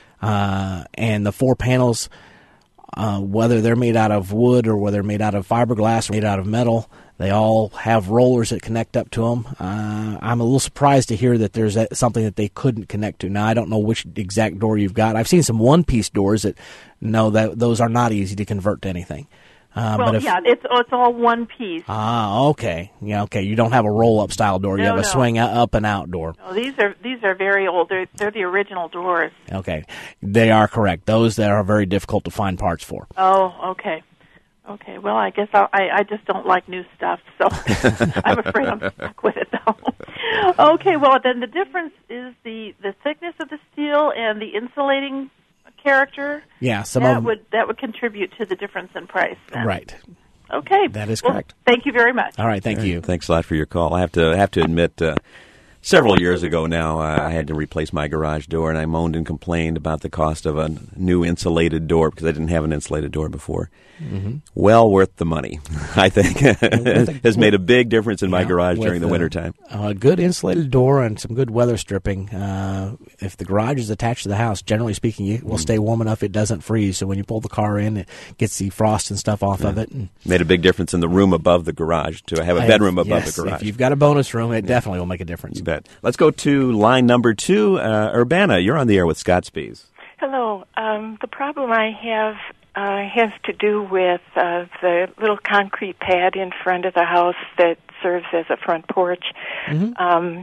Uh, and the four panels, uh, whether they're made out of wood or whether they're made out of fiberglass or made out of metal, they all have rollers that connect up to them. Uh, I'm a little surprised to hear that there's a, something that they couldn't connect to. Now, I don't know which exact door you've got. I've seen some one-piece doors that, no, that those are not easy to convert to anything. Uh, well, but if, yeah, it's it's all one piece. Ah, okay. Yeah, okay. You don't have a roll-up style door. You No, have a no. swing up and out door. No, these are these are very old. They're they're the original doors. Okay. They are correct. Those that are very difficult to find parts for. Oh, okay, Okay, well, I guess I'll, I I just don't like new stuff, so I'm afraid I'm stuck with it, though. Okay, well, then the difference is the, the thickness of the steel and the insulating character. Yeah, some that of would that would contribute to the difference in price. Then. Right. Okay, that is well, correct. Thank you very much. All right, thank you. Thanks a lot for your call. I have to have to admit. Uh, Several years ago now, uh, I had to replace my garage door, and I moaned and complained about the cost of a new insulated door because I didn't have an insulated door before. Mm-hmm. Well worth the money, I think. It has made a big difference in my yeah, garage during the uh, wintertime. A good insulated door and some good weather stripping. Uh, if the garage is attached to the house, generally speaking, it will mm. stay warm enough it doesn't freeze. So when you pull the car in, it gets the frost and stuff off yeah. of it. And made a big difference in the room above the garage, to have a I, bedroom above yes, the garage. If you've got a bonus room, it yeah. definitely will make a difference. You bet. Let's go to line number two. Uh, Urbana, you're on the air with Scott Spies. Hello. Um, the problem I have uh, has to do with uh, the little concrete pad in front of the house that serves as a front porch. Mm-hmm. Um,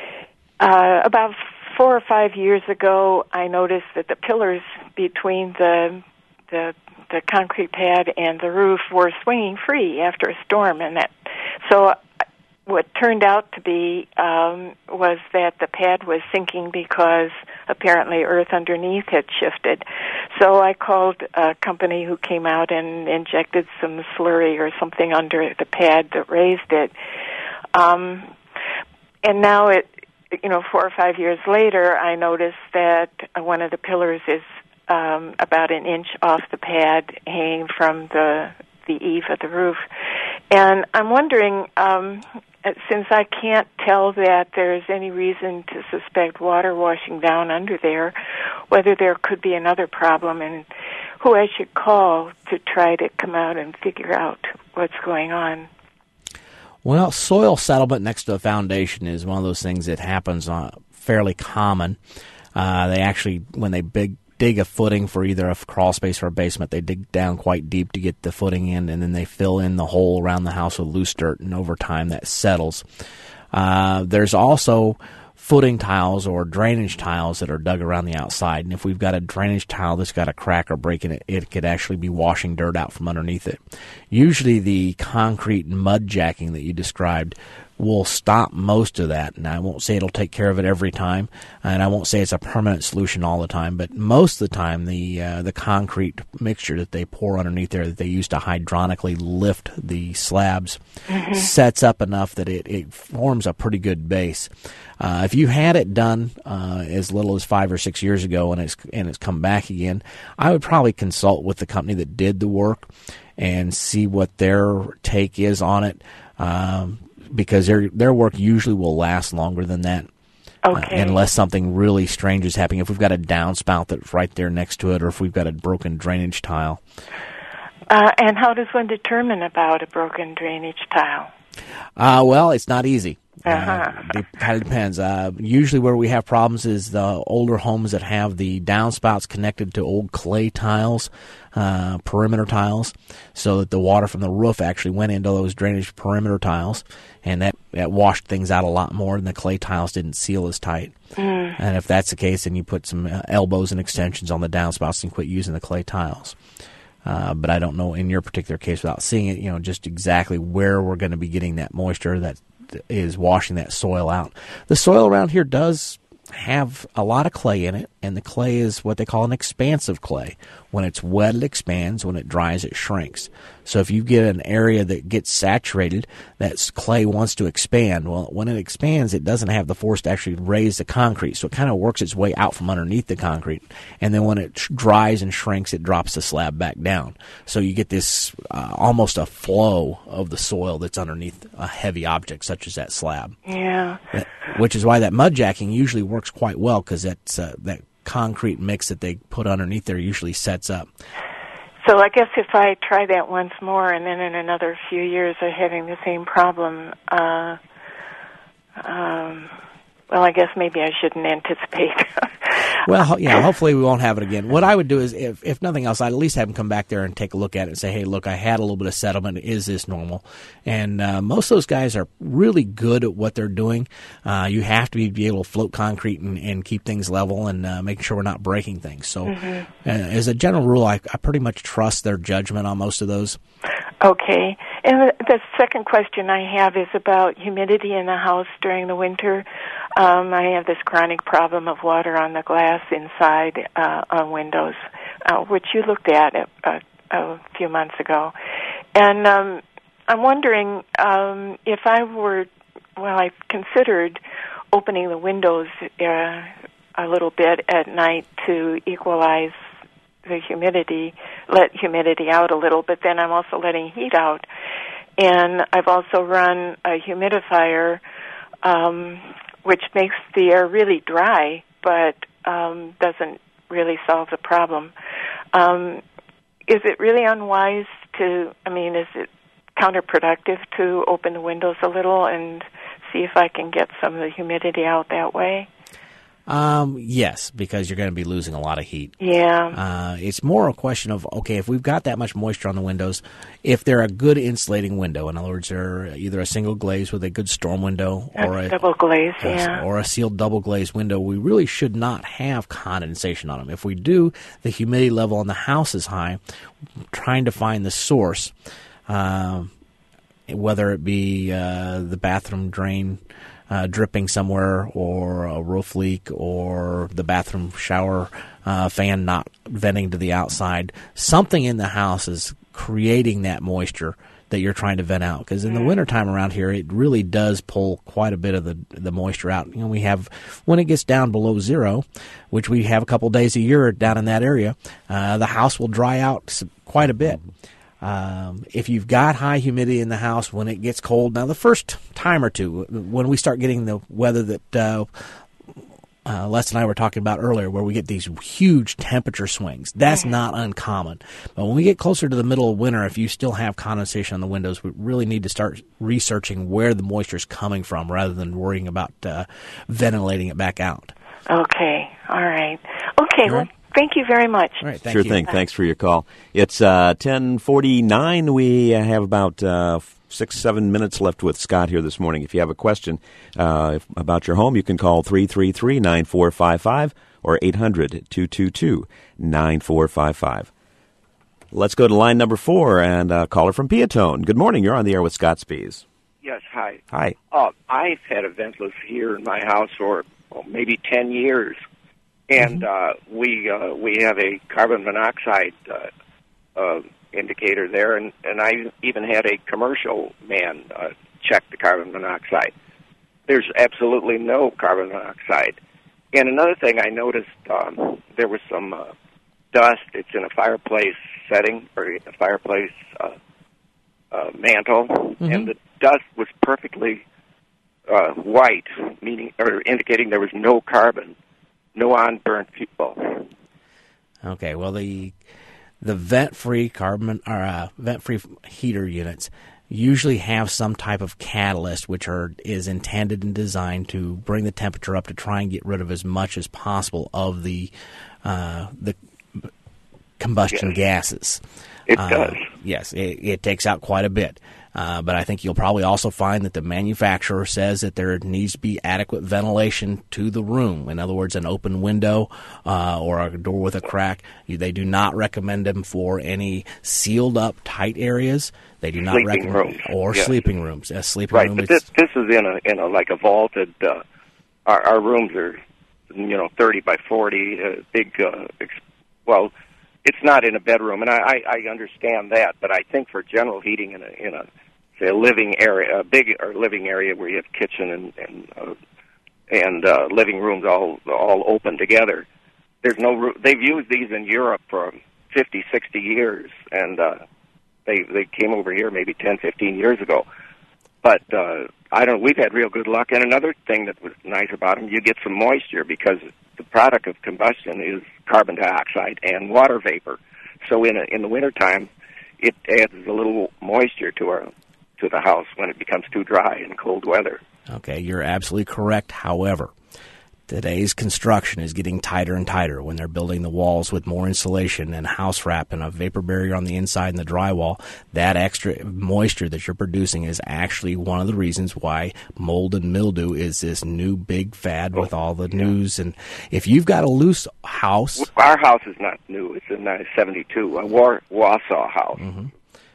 uh, about four or five years ago, I noticed that the pillars between the the the concrete pad and the roof were swinging free after a storm, and that so. What turned out to be um, was that the pad was sinking because apparently earth underneath had shifted. So I called a company who came out and injected some slurry or something under the pad that raised it. Um, and now it, you know, four or five years later, I noticed that one of the pillars is um, about an inch off the pad, hanging from the the eave of the roof. And I'm wondering, um, since I can't tell that there's any reason to suspect water washing down under there, whether there could be another problem and who I should call to try to come out and figure out what's going on. Well, soil settlement next to a foundation is one of those things that happens uh, fairly common. Uh, they actually, when they big dig a footing for either a crawl space or a basement, they dig down quite deep to get the footing in, and then they fill in the hole around the house with loose dirt, and over time that settles. Uh, there's also footing tiles or drainage tiles that are dug around the outside, and if we've got a drainage tile that's got a crack or break in it, it could actually be washing dirt out from underneath it. Usually the concrete mud jacking that you described will stop most of that, and I won't say it'll take care of it every time, and I won't say it's a permanent solution all the time, but most of the time the uh, the concrete mixture that they pour underneath there that they use to hydronically lift the slabs mm-hmm. sets up enough that it, it forms a pretty good base. Uh, if you had it done uh, as little as five or six years ago and it's and it's come back again, I would probably consult with the company that did the work and see what their take is on it. Um, because their their work usually will last longer than that. Okay. Uh, unless something really strange is happening. If we've got a downspout that's right there next to it, or if we've got a broken drainage tile. Uh, and how does one determine about a broken drainage tile? Uh, well, it's not easy. Uh-huh. Uh, it kind of depends. Uh, usually where we have problems is the older homes that have the downspouts connected to old clay tiles, uh, perimeter tiles, so that the water from the roof actually went into those drainage perimeter tiles, and that, that washed things out a lot more, and the clay tiles didn't seal as tight. Mm. And if that's the case, then you put some uh, elbows and extensions on the downspouts and quit using the clay tiles. Uh, but I don't know in your particular case, without seeing it, you know, just exactly where we're going to be getting that moisture that is washing that soil out. The soil around here does have a lot of clay in it, and the clay is what they call an expansive clay. When it's wet, it expands. When it dries, it shrinks. So if you get an area that gets saturated, that clay wants to expand. Well, when it expands, it doesn't have the force to actually raise the concrete, so it kind of works its way out from underneath the concrete. And then when it dries and shrinks, it drops the slab back down. So you get this uh, almost a flow of the soil that's underneath a heavy object such as that slab. Yeah. That, which is why that mud jacking usually works quite well, because that's uh, that concrete mix that they put underneath there usually sets up. So I guess if I try that once more and then in another few years I'm having the same problem, uh, um, well, I guess maybe I shouldn't anticipate. Well, yeah, hopefully we won't have it again. What I would do is, if, if nothing else, I'd at least have them come back there and take a look at it and say, hey, look, I had a little bit of settlement. Is this normal? And uh, most of those guys are really good at what they're doing. Uh, you have to be, be able to float concrete and, and keep things level and uh, make sure we're not breaking things. So mm-hmm. uh, as a general rule, I, I pretty much trust their judgment on most of those. Okay. And the second question I have is about humidity in the house during the winter. Um, I have this chronic problem of water on the glass inside uh, on windows, uh, which you looked at a, a few months ago. And um, I'm wondering um, if I were, well, I considered opening the windows uh, a little bit at night to equalize the humidity, let humidity out a little, but then I'm also letting heat out. And I've also run a humidifier, um, which makes the air really dry, but um, doesn't really solve the problem. Um, is it really unwise to, I mean, is it counterproductive to open the windows a little and see if I can get some of the humidity out that way? Um, yes, because you're going to be losing a lot of heat. Yeah. Uh, it's more a question of, okay, if we've got that much moisture on the windows, if they're a good insulating window, in other words, they're either a single glaze with a good storm window or a double glaze, a, yeah. or a sealed double glaze window, we really should not have condensation on them. If we do, the humidity level in the house is high. Trying to find the source, uh, whether it be uh, the bathroom drain Uh, dripping somewhere, or a roof leak, or the bathroom shower uh, fan not venting to the outside. Something in the house is creating that moisture that you're trying to vent out. Because in the wintertime around here, it really does pull quite a bit of the the moisture out. You know, we have, when it gets down below zero, which we have a couple days a year down in that area, uh, the house will dry out quite a bit. Um, if you've got high humidity in the house when it gets cold, now the first time or two, when we start getting the weather that uh, uh, Les and I were talking about earlier, where we get these huge temperature swings, that's not uncommon. But when we get closer to the middle of winter, if you still have condensation on the windows, we really need to start researching where the moisture is coming from rather than worrying about uh, ventilating it back out. Okay. All right. Okay. Well, thank you very much. All right, thank sure you. thing. Thanks for your call. It's uh, ten forty-nine. We have about uh, six, seven minutes left with Scott here this morning. If you have a question uh, if, about your home, you can call three three three, nine four five five or eight hundred, two two two, nine four five five. Let's go to line number four and uh, caller from Peatone. Good morning. You're on the air with Scott Spies. Yes, hi. Hi. Uh, I've had a ventless here in my house for well, maybe ten years. And uh, we uh, we have a carbon monoxide uh, uh, indicator there, and, and I even had a commercial man uh, check the carbon monoxide. There's absolutely no carbon monoxide. And another thing I noticed, um, there was some uh, dust. It's in a fireplace setting, or a fireplace uh, uh, mantle, mm-hmm. and the dust was perfectly uh, white, meaning or indicating there was no carbon. No unburnt people. Okay, well the the vent-free carbon or uh, vent-free heater units usually have some type of catalyst, which are is intended and designed to bring the temperature up to try and get rid of as much as possible of the uh, the combustion yes. gases. It uh, does. Yes, it, it takes out quite a bit. Uh, but I think you'll probably also find that the manufacturer says that there needs to be adequate ventilation to the room. In other words, an open window uh, or a door with a crack. They do not recommend them for any sealed up tight areas. They do not sleeping recommend rooms. or yes. sleeping rooms. A sleeping right, room. But this this is in a in a like a vaulted. Uh, our, our rooms are you know thirty by forty, uh, big. Uh, ex- well, it's not in a bedroom, and I, I, I understand that. But I think for general heating in a in a say a living area, a big or living area where you have kitchen and and uh, and uh, living rooms all all open together. There's no. They've used these in Europe for fifty, sixty years, and uh, they they came over here maybe ten, fifteen years ago. But uh, I don't. We've had real good luck. And another thing that was nice about them, you get some moisture because the product of combustion is carbon dioxide and water vapor. So in a, in the wintertime, it adds a little moisture to our to the house when it becomes too dry in cold weather. Okay, you're absolutely correct. However, today's construction is getting tighter and tighter when they're building the walls with more insulation and house wrap and a vapor barrier on the inside and the drywall. That extra moisture that you're producing is actually one of the reasons why mold and mildew is this new big fad with all the yeah. news. And if you've got a loose house... Our house is not new. It's a seventy-two, a War- Wausau house. Mm-hmm.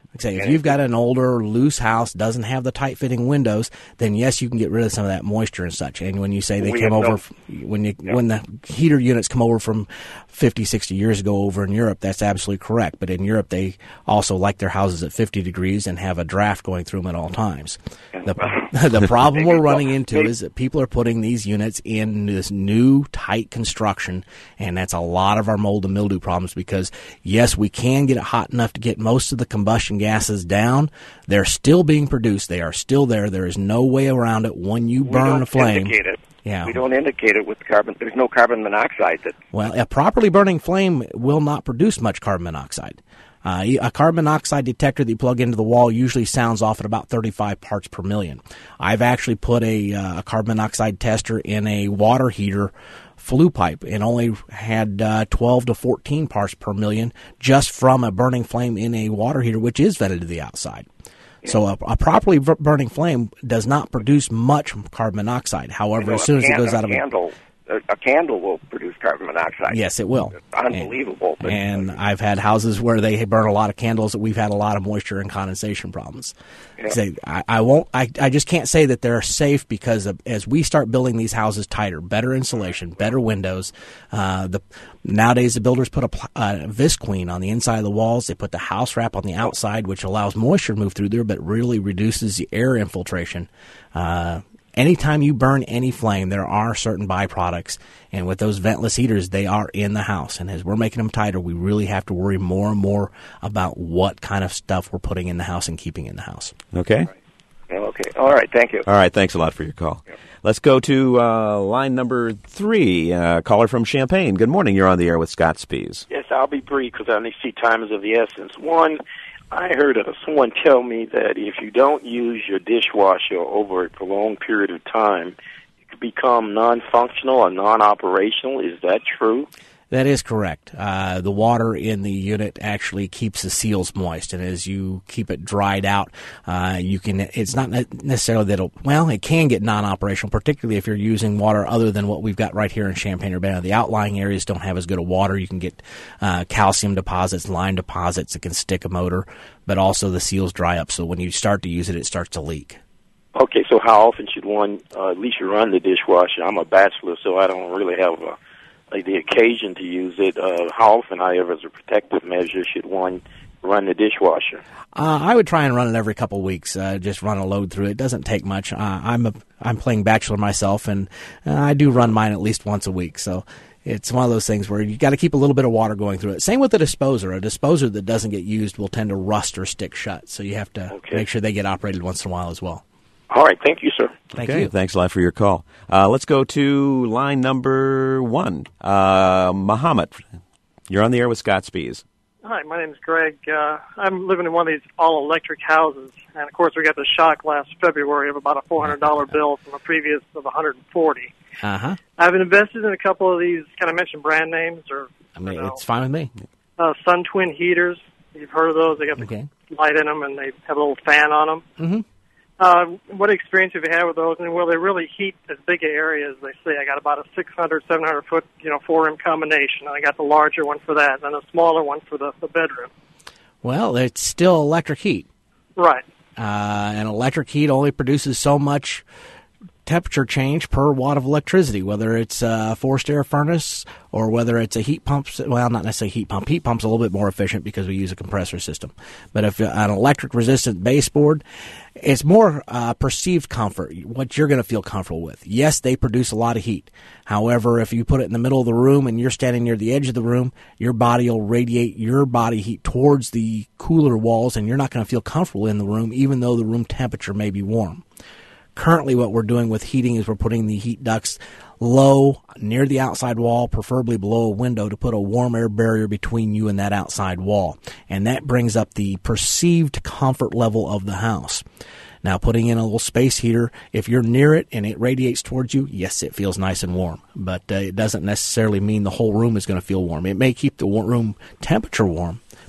Like I say, if you've got an older, loose house, doesn't have the tight-fitting windows, then yes, you can get rid of some of that moisture and such. And when you say they We come have over, no- f- when you when the heater units come over from fifty, sixty years ago over in Europe, that's absolutely correct. But in Europe, they also like their houses at fifty degrees and have a draft going through them at all times. The, the problem we're running into is that people are putting these units in this new tight construction, and that's a lot of our mold and mildew problems because, yes, we can get it hot enough to get most of the combustion gases down. They're still being produced. They are still there. There is no way around it. When you We burn don't a flame, indicate it. yeah. We don't indicate it with carbon. There's no carbon monoxide. That Well, a properly burning flame will not produce much carbon monoxide. Uh, a carbon monoxide detector that you plug into the wall usually sounds off at about thirty-five parts per million. I've actually put a, uh, a carbon monoxide tester in a water heater flue pipe and only had uh, twelve to fourteen parts per million just from a burning flame in a water heater, which is vented to the outside. So a, a properly v- burning flame does not produce much carbon monoxide. However, you know, as soon a as it can- goes out a of a candle, a, a candle will produce carbon monoxide. Yes, it will. It's unbelievable. but- And I've had houses where they burn a lot of candles that we've had a lot of moisture and condensation problems. Yeah. Say, I, I won't. I, I just can't say that they're safe because of, as we start building these houses tighter, better insulation, better windows. Uh, the nowadays the builders put a pl- uh, Visqueen on the inside of the walls. They put the house wrap on the outside, which allows moisture to move through there, but really reduces the air infiltration. Uh, Anytime you burn any flame, there are certain byproducts. And with those ventless heaters, they are in the house. And as we're making them tighter, we really have to worry more and more about what kind of stuff we're putting in the house and keeping in the house. Okay? Okay. All right. Thank you. All right. Thanks a lot for your call. Let's go to uh, line number three. Uh, caller from Champaign. Good morning. You're on the air with Scott Spies. Yes, I'll be brief because I see time is of the essence. One, I heard uh, someone tell me that if you don't use your dishwasher over a prolonged period of time, it could become non-functional or non-operational. Is that true? That is correct. Uh, the water in the unit actually keeps the seals moist, and as you keep it dried out, uh, you can. It's not necessarily that it'll. Well, it can get non-operational, particularly if you're using water other than what we've got right here in Champaign-Urbana. The outlying areas don't have as good a water. You can get uh, calcium deposits, lime deposits that can stick a motor, but also the seals dry up. So when you start to use it, it starts to leak. Okay, so how often should one uh, at least run the dishwasher? I'm a bachelor, so I don't really have a. Like the occasion to use it. Uh, how often, however, as a protective measure, should one run the dishwasher? Uh, I would try and run it every couple of weeks. Uh, just run a load through it. It doesn't take much. Uh, I'm a I'm playing bachelor myself, and uh, I do run mine at least once a week. So it's one of those things where you got to keep a little bit of water going through it. Same with the disposer. A disposer that doesn't get used will tend to rust or stick shut. So you have to Okay. make sure they get operated once in a while as well. All right, thank you, sir. Thank okay, you. Thanks a lot for your call. Uh, let's go to line number one. Uh, Muhammad, you're on the air with Scott Spies. Hi, my name is Greg. Uh, I'm living in one of these all-electric houses, and of course we got the shock last February of about a four hundred dollars bill from a previous of one hundred forty dollars. Uh huh. I've invested in a couple of these. Can I mention brand names or? I mean, it's fine with me. Uh, Sun Twin heaters. You've heard of those? They got the Okay. light in them, and they have a little fan on them. Mm-hmm. Uh, what experience have you had with those? And will they really heat as big an area as they say? I got about a six hundred, seven hundred foot, you know, four M combination. I got the larger one for that, and a smaller one for the, the bedroom. Well, it's still electric heat. Right. Uh, and electric heat only produces so much temperature change per watt of electricity, whether it's a forced air furnace or whether it's a heat pump. Well, not necessarily heat pump. Heat pump's a little bit more efficient because we use a compressor system. But if an electric resistant baseboard, it's more uh, perceived comfort, what you're going to feel comfortable with. Yes, they produce a lot of heat. However, if you put it in the middle of the room and you're standing near the edge of the room, your body will radiate your body heat towards the cooler walls, and you're not going to feel comfortable in the room, even though the room temperature may be warm. Currently, what we're doing with heating is we're putting the heat ducts low near the outside wall, preferably below a window, to put a warm air barrier between you and that outside wall. And that brings up the perceived comfort level of the house. Now, putting in a little space heater, if you're near it and it radiates towards you, yes, it feels nice and warm. But uh, it doesn't necessarily mean the whole room is going to feel warm. It may keep the room temperature warm,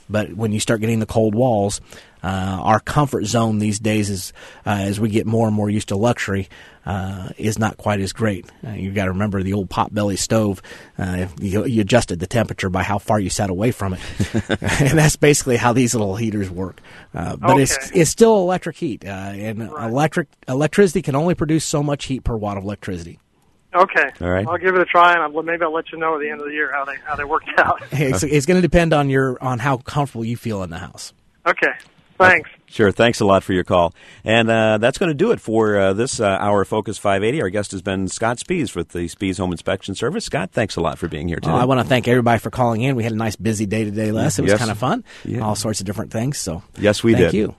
But when you start getting the cold walls, uh, our comfort zone these days is, uh, as we get more and more used to luxury, uh, is not quite as great. Uh, you've got to remember the old potbelly stove. Uh, you, you adjusted the temperature by how far you sat away from it. And that's basically how these little heaters work. Uh, but Okay. it's it's still electric heat, uh, and electric electricity can only produce so much heat per watt of electricity. Okay. All right. I'll give it a try, and I'll, maybe I'll let you know at the end of the year how they how they worked out. It's, it's going to depend on your on how comfortable you feel in the house. Okay. Thanks. Sure. Thanks a lot for your call. And uh, that's going to do it for uh, this uh, hour of Focus five eighty. Our guest has been Scott Spies with the Spies Home Inspection Service. Scott, thanks a lot for being here today. Uh, I want to thank everybody for calling in. We had a nice busy day today, Les. It was Yes. kind of fun. Yeah. All sorts of different things. So Yes, we thank did. you.